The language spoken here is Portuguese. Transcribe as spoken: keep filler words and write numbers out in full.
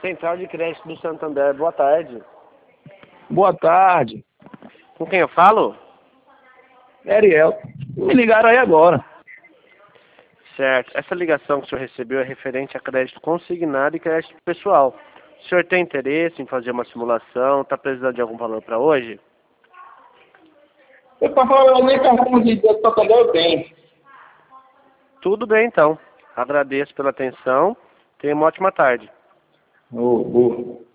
Central de Crédito do Santander, boa tarde. Boa tarde. Com quem eu falo? Ariel. Me ligaram aí agora. Certo. Essa ligação que o senhor recebeu é referente a crédito consignado e crédito pessoal. O senhor tem interesse em fazer uma simulação? Está precisando de algum valor para hoje? Eu pra falar, eu nem cartão de do Santander eu tenho. Tudo bem, então. Agradeço pela atenção. Tenha uma ótima tarde. Ô, boa.